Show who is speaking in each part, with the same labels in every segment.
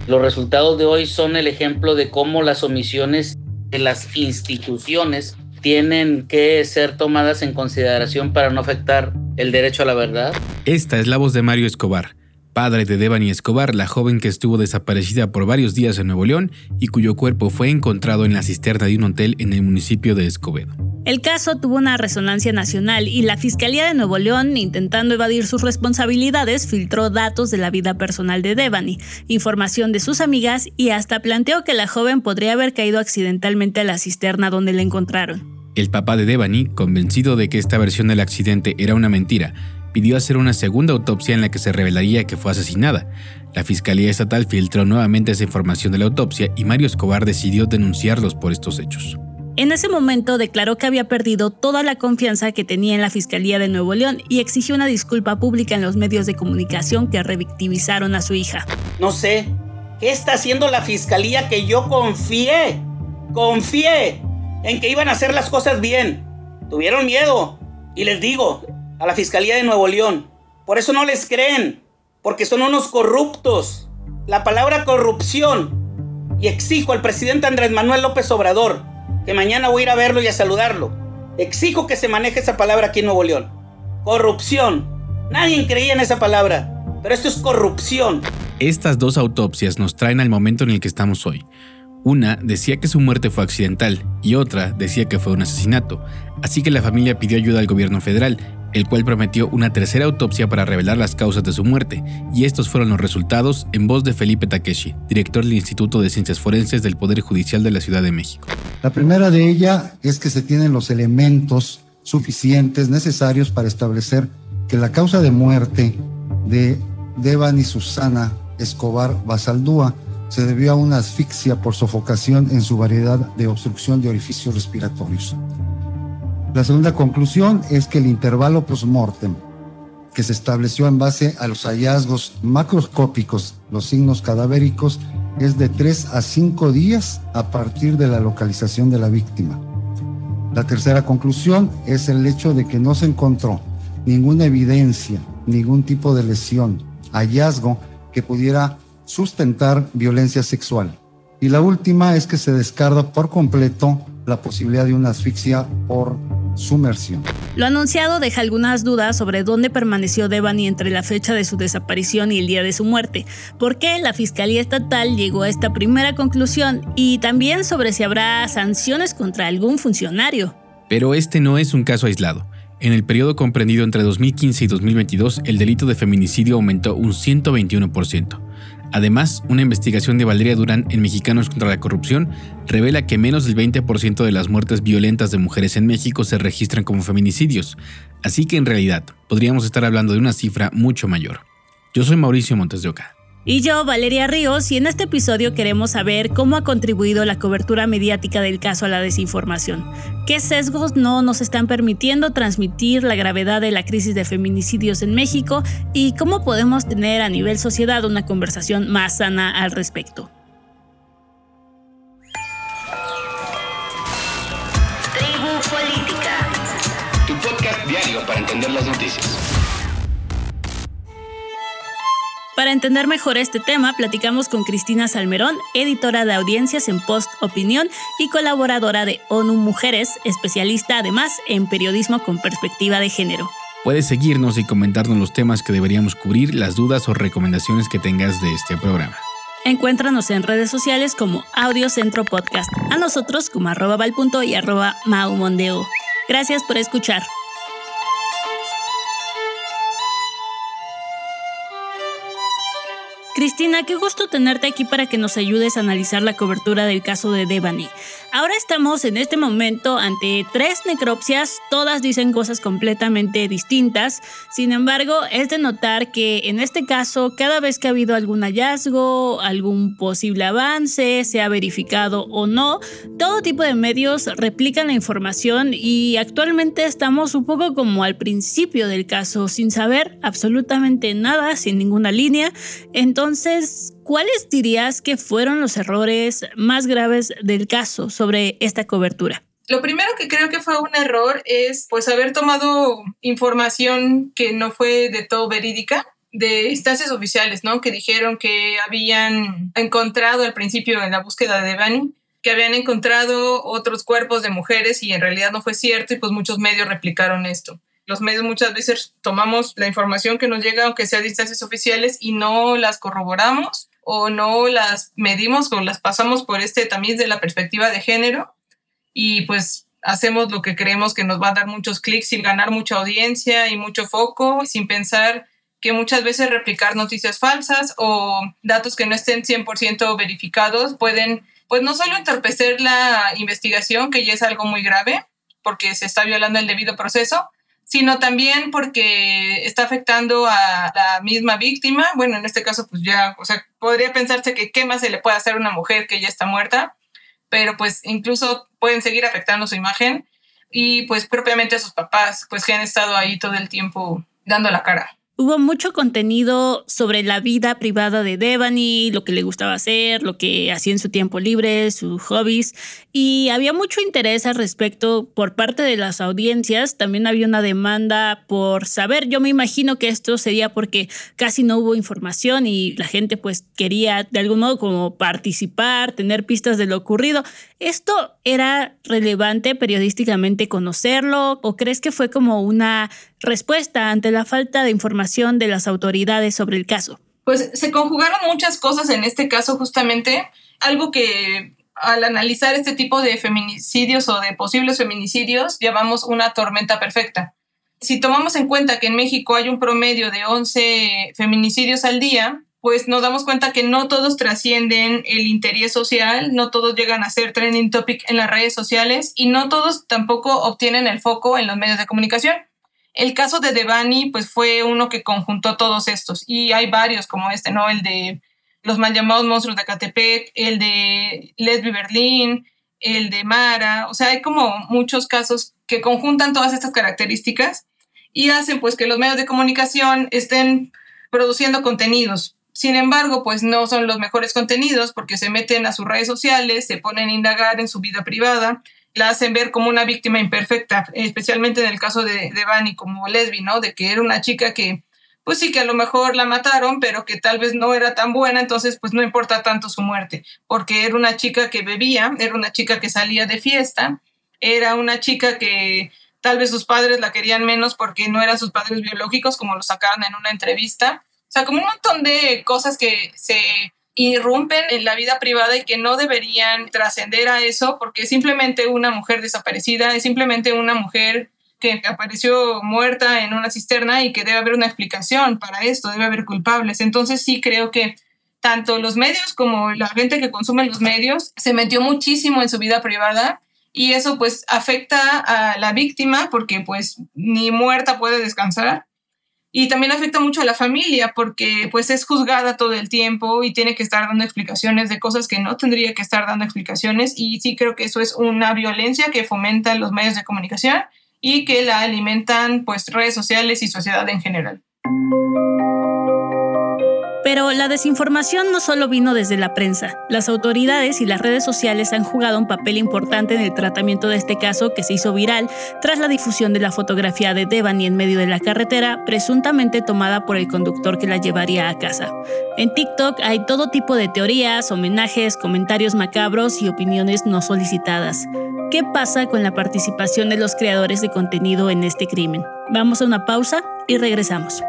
Speaker 1: Los resultados de hoy son el ejemplo de cómo las omisiones de las instituciones tienen que ser tomadas en consideración para no afectar el derecho a la verdad.
Speaker 2: Esta es la voz de Mario Escobar, padre de Devani Escobar, la joven que estuvo desaparecida por varios días en Nuevo León y cuyo cuerpo fue encontrado en la cisterna de un hotel en el municipio de Escobedo.
Speaker 3: El caso tuvo una resonancia nacional y la Fiscalía de Nuevo León, intentando evadir sus responsabilidades, filtró datos de la vida personal de Devani, información de sus amigas y hasta planteó que la joven podría haber caído accidentalmente a la cisterna donde la encontraron.
Speaker 2: El papá de Devani, convencido de que esta versión del accidente era una mentira, pidió hacer una segunda autopsia en la que se revelaría que fue asesinada. La Fiscalía Estatal filtró nuevamente esa información de la autopsia y Mario Escobar decidió denunciarlos por estos hechos.
Speaker 3: En ese momento declaró que había perdido toda la confianza que tenía en la Fiscalía de Nuevo León y exigió una disculpa pública en los medios de comunicación que revictimizaron a su hija.
Speaker 1: No sé, ¿qué está haciendo la Fiscalía que yo confié? Confié en que iban a hacer las cosas bien. Tuvieron miedo. Y les digo, a la Fiscalía de Nuevo León, por eso no les creen, porque son unos corruptos. La palabra corrupción. Y exijo al presidente Andrés Manuel López Obrador, que mañana voy a ir a verlo y a saludarlo. Exijo que se maneje esa palabra aquí en Nuevo León. Corrupción. Nadie creía en esa palabra, pero esto es corrupción.
Speaker 2: Estas dos autopsias nos traen al momento en el que estamos hoy. Una decía que su muerte fue accidental y otra decía que fue un asesinato, así que la familia pidió ayuda al gobierno federal, el cual prometió una tercera autopsia para revelar las causas de su muerte, y estos fueron los resultados en voz de Felipe Takeshi, director del Instituto de Ciencias Forenses del Poder Judicial de la Ciudad de México.
Speaker 4: La primera de ellas es que se tienen los elementos suficientes necesarios para establecer que la causa de muerte de Devani Susana Escobar Basaldúa se debió a una asfixia por sofocación en su variedad de obstrucción de orificios respiratorios. La segunda conclusión es que el intervalo postmortem, que se estableció en base a los hallazgos macroscópicos, los signos cadavéricos, es de 3 a 5 días a partir de la localización de la víctima. La tercera conclusión es el hecho de que no se encontró ninguna evidencia, ningún tipo de lesión, hallazgo que pudiera sustentar violencia sexual. Y la última es que se descarta por completo la posibilidad de una asfixia por sumersión.
Speaker 3: Lo anunciado deja algunas dudas sobre dónde permaneció Devani entre la fecha de su desaparición y el día de su muerte, por qué la Fiscalía Estatal llegó a esta primera conclusión y también sobre si habrá sanciones contra algún funcionario.
Speaker 2: Pero este no es un caso aislado. En el periodo comprendido entre 2015 y 2022, el delito de feminicidio aumentó un 121%. Además, una investigación de Valeria Durán en Mexicanos contra la Corrupción revela que menos del 20% de las muertes violentas de mujeres en México se registran como feminicidios, así que en realidad podríamos estar hablando de una cifra mucho mayor. Yo soy Mauricio Montes de Oca.
Speaker 3: Y yo, Valeria Ríos, y en este episodio queremos saber cómo ha contribuido la cobertura mediática del caso a la desinformación. ¿Qué sesgos no nos están permitiendo transmitir la gravedad de la crisis de feminicidios en México? ¿Y cómo podemos tener a nivel sociedad una conversación más sana al respecto?
Speaker 5: Tribu Política.
Speaker 6: Tu podcast diario para entender las noticias.
Speaker 3: Para entender mejor este tema, platicamos con Cristina Salmerón, editora de audiencias en Post Opinión y colaboradora de ONU Mujeres, especialista además en periodismo con perspectiva de género.
Speaker 2: Puedes seguirnos y comentarnos los temas que deberíamos cubrir, las dudas o recomendaciones que tengas de este programa.
Speaker 3: Encuéntranos en redes sociales como Audiocentro Podcast, a nosotros como @valpunto y @maumondeo. Gracias por escuchar. Cristina, qué gusto tenerte aquí para que nos ayudes a analizar la cobertura del caso de Devani. Ahora estamos en este momento ante 3 necropsias, todas dicen cosas completamente distintas. Sin embargo, es de notar que en este caso, cada vez que ha habido algún hallazgo, algún posible avance, sea verificado o no, todo tipo de medios replican la información y actualmente estamos un poco como al principio del caso, sin saber absolutamente nada, sin ninguna línea. Entonces, ¿cuáles dirías que fueron los errores más graves del caso sobre esta cobertura?
Speaker 7: Lo primero que creo que fue un error es haber tomado información que no fue de todo verídica de instancias oficiales, ¿no? Que dijeron que habían encontrado al principio en la búsqueda de Devani, que habían encontrado otros cuerpos de mujeres y en realidad no fue cierto, y pues muchos medios replicaron esto. Los medios muchas veces tomamos la información que nos llega, aunque sea de instancias oficiales, y no las corroboramos o no las medimos o las pasamos por este tamiz de la perspectiva de género, y pues hacemos lo que creemos que nos va a dar muchos clics y ganar mucha audiencia y mucho foco, sin pensar que muchas veces replicar noticias falsas o datos que no estén 100% verificados pueden, pues no solo entorpecer la investigación, que ya es algo muy grave, porque se está violando el debido proceso, sino también porque está afectando a la misma víctima. Bueno, en este caso, pues ya, o sea, podría pensarse que qué más se le puede hacer a una mujer que ya está muerta, pero pues incluso pueden seguir afectando su imagen y pues propiamente a sus papás, pues que han estado ahí todo el tiempo dando la cara.
Speaker 3: Hubo mucho contenido sobre la vida privada de Devani, lo que le gustaba hacer, lo que hacía en su tiempo libre, sus hobbies, y había mucho interés al respecto por parte de las audiencias. También había una demanda por saber. Yo me imagino que esto sería porque casi no hubo información y la gente pues quería de algún modo como participar, tener pistas de lo ocurrido. ¿Esto era relevante periodísticamente conocerlo o crees que fue como una respuesta ante la falta de información de las autoridades sobre el caso?
Speaker 7: Pues se conjugaron muchas cosas en este caso, justamente. Algo que al analizar este tipo de feminicidios o de posibles feminicidios llamamos una tormenta perfecta. Si tomamos en cuenta que en México hay un promedio de 11 feminicidios al día, pues nos damos cuenta que no todos trascienden el interés social, no todos llegan a ser trending topic en las redes sociales y no todos tampoco obtienen el foco en los medios de comunicación. El caso de Devani pues fue uno que conjuntó todos estos y hay varios como este, ¿no? El de los mal llamados monstruos de Ecatepec, el de Lesbi Berlín, el de Mara. O sea, hay como muchos casos que conjuntan todas estas características y hacen pues que los medios de comunicación estén produciendo contenidos. Sin embargo, pues no son los mejores contenidos porque se meten a sus redes sociales, se ponen a indagar en su vida privada, la hacen ver como una víctima imperfecta, especialmente en el caso de Devani como Lesbi, ¿no? De que era una chica que, pues sí, que a lo mejor la mataron, pero que tal vez no era tan buena, entonces pues no importa tanto su muerte, porque era una chica que bebía, era una chica que salía de fiesta, era una chica que tal vez sus padres la querían menos porque no eran sus padres biológicos, como lo sacaron en una entrevista. O sea, como un montón de cosas que se irrumpen en la vida privada y que no deberían trascender a eso porque es simplemente una mujer desaparecida, es simplemente una mujer que apareció muerta en una cisterna y que debe haber una explicación para esto, debe haber culpables. Entonces sí creo que tanto los medios como la gente que consume los medios se metió muchísimo en su vida privada y eso pues afecta a la víctima porque pues ni muerta puede descansar. Y también afecta mucho a la familia porque pues es juzgada todo el tiempo y tiene que estar dando explicaciones de cosas que no tendría que estar dando explicaciones y sí creo que eso es una violencia que fomentan los medios de comunicación y que la alimentan pues redes sociales y sociedad en general.
Speaker 3: Pero la desinformación no solo vino desde la prensa. Las autoridades y las redes sociales han jugado un papel importante en el tratamiento de este caso que se hizo viral tras la difusión de la fotografía de Devani en medio de la carretera, presuntamente tomada por el conductor que la llevaría a casa. En TikTok hay todo tipo de teorías, homenajes, comentarios macabros y opiniones no solicitadas. ¿Qué pasa con la participación de los creadores de contenido en este crimen? Vamos a una pausa y regresamos.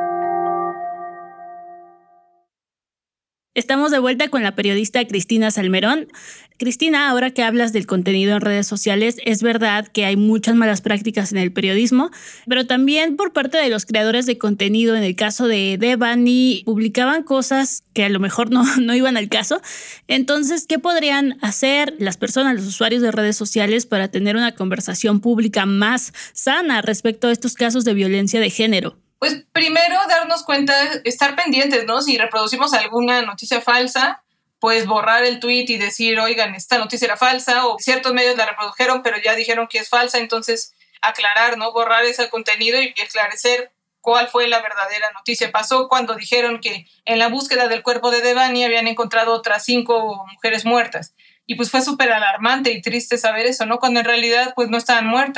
Speaker 3: Estamos de vuelta con la periodista Cristina Salmerón. Cristina, ahora que hablas del contenido en redes sociales, es verdad que hay muchas malas prácticas en el periodismo, pero también por parte de los creadores de contenido, en el caso de Devani, publicaban cosas que a lo mejor no iban al caso. Entonces, ¿qué podrían hacer las personas, los usuarios de redes sociales para tener una conversación pública más sana respecto a estos casos de violencia de género?
Speaker 7: Pues primero darnos cuenta, estar pendientes, ¿no? Si reproducimos alguna noticia falsa, pues borrar el tweet y decir, oigan, esta noticia era falsa, o ciertos medios la reprodujeron, pero ya dijeron que es falsa, entonces aclarar, ¿no? Borrar ese contenido y esclarecer cuál fue la verdadera noticia. Pasó cuando dijeron que en la búsqueda del cuerpo de Devani habían encontrado otras 5 mujeres muertas. Y pues fue súper alarmante y triste saber eso, ¿no? Cuando en realidad pues no estaban muertas.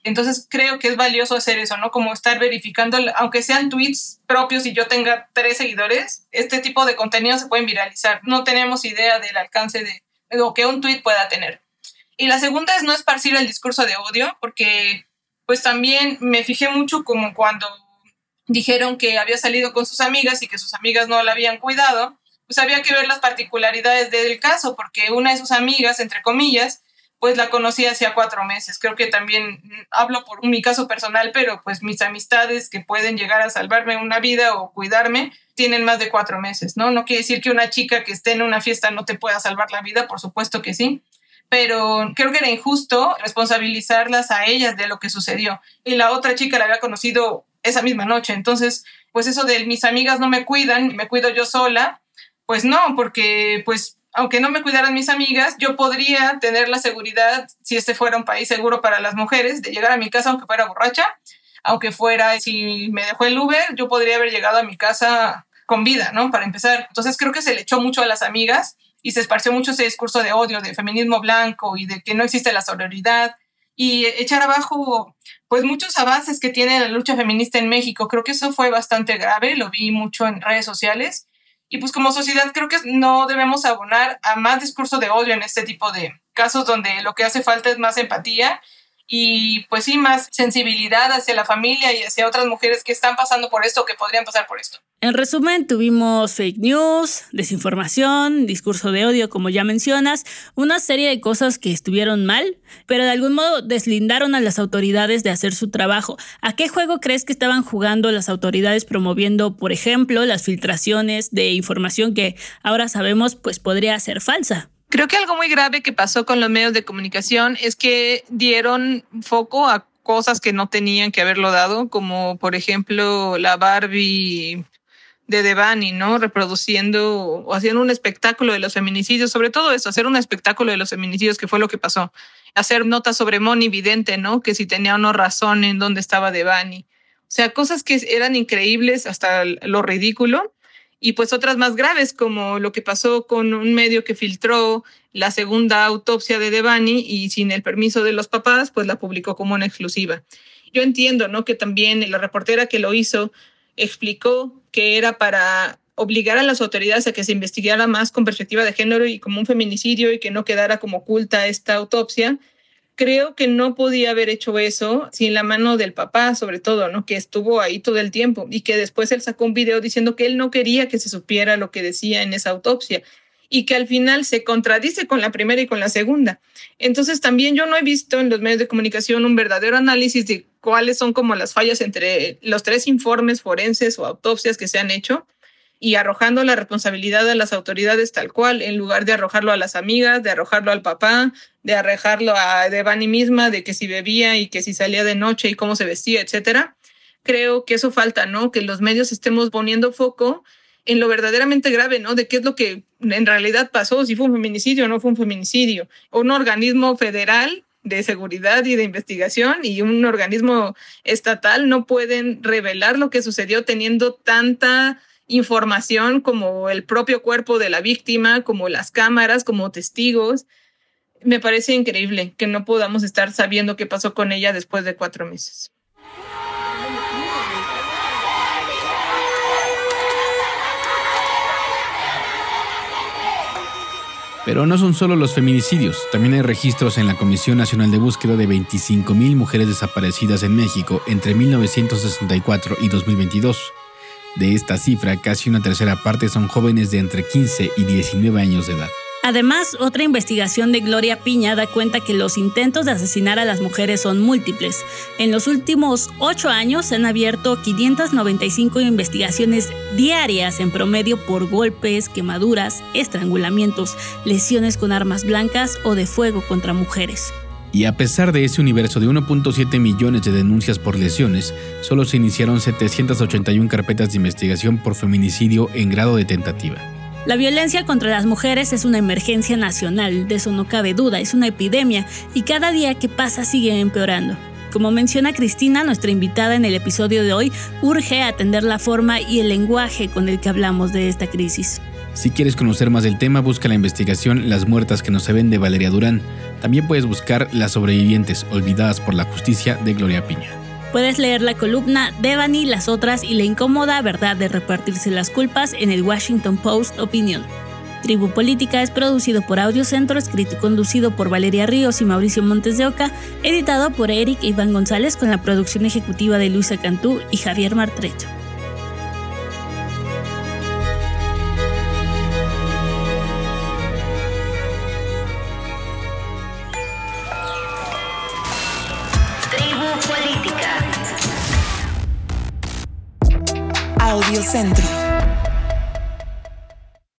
Speaker 7: Entonces creo que es valioso hacer eso, ¿no? Como estar verificando, aunque sean tweets propios y yo tenga 3 seguidores, este tipo de contenidos se pueden viralizar. No tenemos idea del alcance de lo que un tweet pueda tener. Y la segunda es no esparcir el discurso de odio, porque pues también me fijé mucho como cuando dijeron que había salido con sus amigas y que sus amigas no la habían cuidado, pues había que ver las particularidades del caso, porque una de sus amigas, entre comillas, pues la conocí hacía 4 meses. Creo que también hablo por mi caso personal, pero pues mis amistades que pueden llegar a salvarme una vida o cuidarme tienen más de 4 meses, ¿no? No quiere decir que una chica que esté en una fiesta no te pueda salvar la vida, por supuesto que sí, pero creo que era injusto responsabilizarlas a ellas de lo que sucedió. Y la otra chica la había conocido esa misma noche. Entonces, pues eso de mis amigas no me cuidan, me cuido yo sola, pues no, porque pues aunque no me cuidaran mis amigas, yo podría tener la seguridad, si este fuera un país seguro para las mujeres, de llegar a mi casa aunque fuera borracha, aunque fuera, si me dejó el Uber, yo podría haber llegado a mi casa con vida, ¿no? Para empezar. Entonces creo que se le echó mucho a las amigas y se esparció mucho ese discurso de odio, de feminismo blanco y de que no existe la sororidad y echar abajo pues muchos avances que tiene la lucha feminista en México. Creo que eso fue bastante grave, lo vi mucho en redes sociales. Y pues como sociedad creo que no debemos abonar a más discurso de odio en este tipo de casos donde lo que hace falta es más empatía y pues sí, más sensibilidad hacia la familia y hacia otras mujeres que están pasando por esto o que podrían pasar por esto.
Speaker 3: En resumen, tuvimos fake news, desinformación, discurso de odio, como ya mencionas, una serie de cosas que estuvieron mal, pero de algún modo deslindaron a las autoridades de hacer su trabajo. ¿A qué juego crees que estaban jugando las autoridades promoviendo, por ejemplo, las filtraciones de información que ahora sabemos pues podría ser falsa?
Speaker 7: Creo que algo muy grave que pasó con los medios de comunicación es que dieron foco a cosas que no tenían que haberlo dado, como por ejemplo la Barbie de Devani, ¿no? Reproduciendo o haciendo un espectáculo de los feminicidios, sobre todo eso, hacer un espectáculo de los feminicidios, que fue lo que pasó. Hacer notas sobre Moni Vidente, ¿no? Que si tenía o no razón en dónde estaba Devani. O sea, cosas que eran increíbles hasta lo ridículo. Y pues otras más graves, como lo que pasó con un medio que filtró la segunda autopsia de Devani y sin el permiso de los papás, pues la publicó como una exclusiva. Yo entiendo, ¿no? Que también la reportera que lo hizo explicó que era para obligar a las autoridades a que se investigara más con perspectiva de género y como un feminicidio y que no quedara como oculta esta autopsia. Creo que no podía haber hecho eso sin la mano del papá, sobre todo, ¿no? Que estuvo ahí todo el tiempo y que después él sacó un video diciendo que él no quería que se supiera lo que decía en esa autopsia y que al final se contradice con la primera y con la segunda. Entonces también yo no he visto en los medios de comunicación un verdadero análisis de cuáles son como las fallas entre los 3 informes forenses o autopsias que se han hecho y arrojando la responsabilidad a las autoridades tal cual, en lugar de arrojarlo a las amigas, de arrojarlo al papá, de arrojarlo a Devani misma, de que si bebía y que si salía de noche y cómo se vestía, etcétera. Creo que eso falta, ¿no? Que los medios estemos poniendo foco en lo verdaderamente grave, ¿no? De qué es lo que en realidad pasó, si fue un feminicidio o no fue un feminicidio. Un organismo federal de seguridad y de investigación y un organismo estatal no pueden revelar lo que sucedió teniendo tanta información como el propio cuerpo de la víctima, como las cámaras, como testigos. Me parece increíble que no podamos estar sabiendo qué pasó con ella después de 4 meses.
Speaker 2: Pero no son solo los feminicidios, también hay registros en la Comisión Nacional de Búsqueda de 25,000 mujeres desaparecidas en México entre 1964 y 2022. De esta cifra, casi una tercera parte son jóvenes de entre 15 y 19 años de edad.
Speaker 3: Además, otra investigación de Gloria Piña da cuenta que los intentos de asesinar a las mujeres son múltiples. En los últimos 8 años se han abierto 595 investigaciones diarias en promedio por golpes, quemaduras, estrangulamientos, lesiones con armas blancas o de fuego contra mujeres.
Speaker 2: Y a pesar de ese universo de 1.7 millones de denuncias por lesiones, solo se iniciaron 781 carpetas de investigación por feminicidio en grado de tentativa.
Speaker 3: La violencia contra las mujeres es una emergencia nacional, de eso no cabe duda, es una epidemia y cada día que pasa sigue empeorando. Como menciona Cristina, nuestra invitada en el episodio de hoy, urge atender la forma y el lenguaje con el que hablamos de esta crisis.
Speaker 2: Si quieres conocer más del tema, busca la investigación Las muertas que no se ven de Valeria Durán. También puedes buscar Las sobrevivientes olvidadas por la justicia de Gloria Piña.
Speaker 3: Puedes leer la columna Devani, las otras y la incómoda verdad de repartirse las culpas en el Washington Post Opinión. Tribu Política es producido por Audiocentro, escrito y conducido por Valeria Ríos y Mauricio Montes de Oca, editado por Eric e Iván González con la producción ejecutiva de Luisa Cantú y Javier Martrecho.
Speaker 5: Tribu Política.
Speaker 8: Audiocentro.